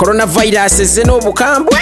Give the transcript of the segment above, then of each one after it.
coronavirus ezeno obukambwe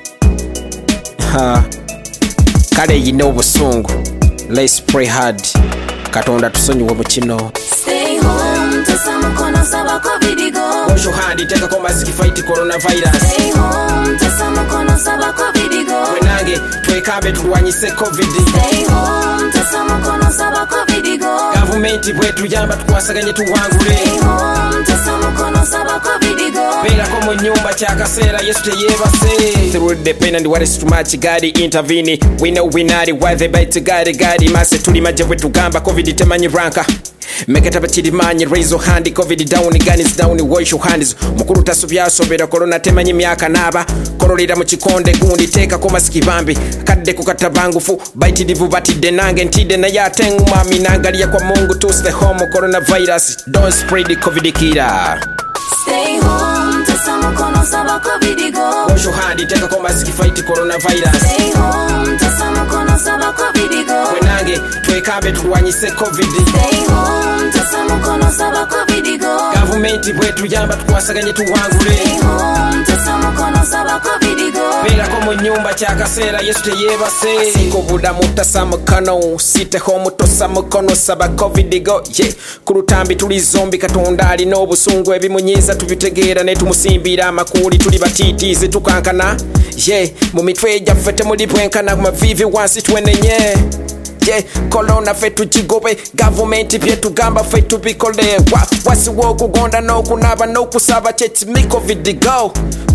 kale yina obusungu. Let's pray hard. Katonda tusonyiwe mu kino. Stay home, tesa mukono saba covid go. Wash your hand, take a mask fight coronavirus. Stay home, tesa mukono saba covid go. Wenange twekabe tulwanyise covid. Stay home, tesa mukono saba covid go. Government bwetu yamba tukwasaganye tuwangule. Stay home, tesa mukono saba covid go. Bera ko mu nyumba kyakaseera Yesu teyebase. Through the pain and what is too much, God intervene. We know we not why they bite God mase tuli maje bwetu gamba covid temanyi ranka. Make it up to the man, raise your hand, COVID down, gun is down, wash your hands. Mukuru tasubya sobera corona temanyi myaka naba. Korolira mu kikonde gundi teka ko maskibambi. Kadde kukata bangufu, bite divu bati denange ntide na yatengu mami nangalia kwa Mungu to stay home coronavirus. Don't spread the COVID killer. Stay home, tesa mukono saba covid go. Wash your hand, take a mask fight coronavirus. Stay home, tesa mukono saba covid go. Wenange twekabe tulwanyise covid. Stay home, tesa mukono saba covid go. Government bwetu yamba tukwasaganye tuwangule. Stay home, tesa mukono saba covid go. Bera ko mu nyumba kyakaseera Yesu teyebase. Siko budamu tasa mukono, site home tosa mukono saba covid go. Yeah, kulutambi tuli zombi Katonda alina obusungu ebimunyiza tubitegeera ne tumusimbira amakuli tuli batitize tukankana. Yeah, mu mitwe gyaffe temuli bwenkana ku mavivi wansi twenenye. Yeah, corona fetu chigobe government byetu gamba fetu bikole wasi wokugonda nokunaba nokusaba cheti mi covid go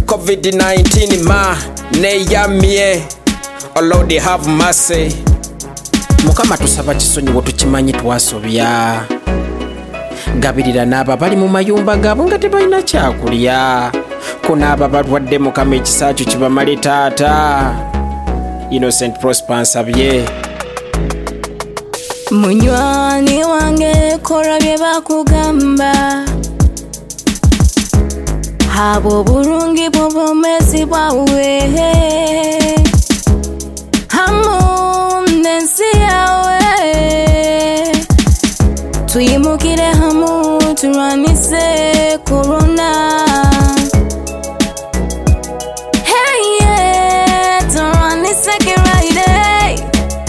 covid-19 ma ne yamye oh Lord have mercy. Mukama tusaba kisonyiwo tukimanyi twasobya gabirira n'aba bali mu mayumba gabo nga tebalina kyakulya kunaaba balwadde Mukama ekisakyo kibamale taata. Innocent Prosper nsabye. Munywani wange kora bye bakugamba, habo burungi bw'obwomezi bwawe hamu n'ensi yawe tuyimukire hamu turwanise corona. Hey yeah, turwanise kiraire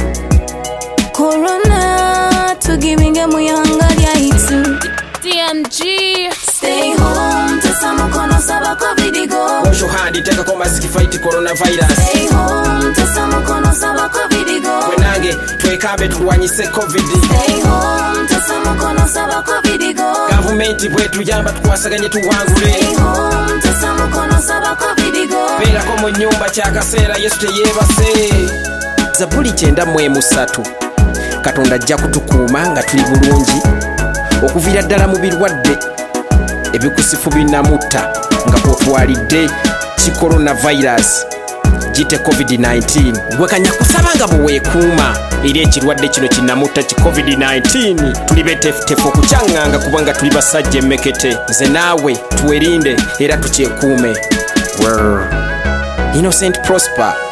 corona tugivinge muyanga lyaitu TMG. Stay home, tesa mukono saba covid go. Wash your hand, take a mask fight coronavirus. Stay home, tesa mukono saba covid go. Wenange twekabe tulwanyise covid. Stay home, tesa mukono saba covid go. Government bwetu yamba tukwasaganye tuwangule. Stay home, tesa mukono saba covid go. Bera ko mu nyumba kyakaseera Yesu teyebase. Zabuli 9:3 Katonda ajja kutukuuma nga tuli bulungi okuviira ddala mu birwadde ebikusifu binamutta nga kwotwalidde ki coronavirus gite covid-19. Gwekanya kusaba nga bweweekuuma eri ekirwadde kino kinamutta ki covid-19. Tuli betefutefu okukyanganga kubanga tuli basajja emmekete. Nze naawe tuwerinde era tukyekuume. Innocent Prosper.